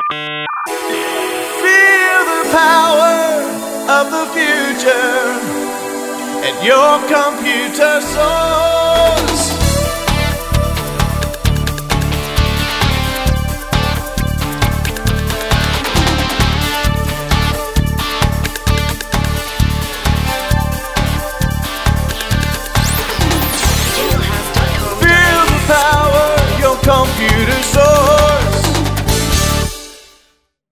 Feel the power of the future at your computer source.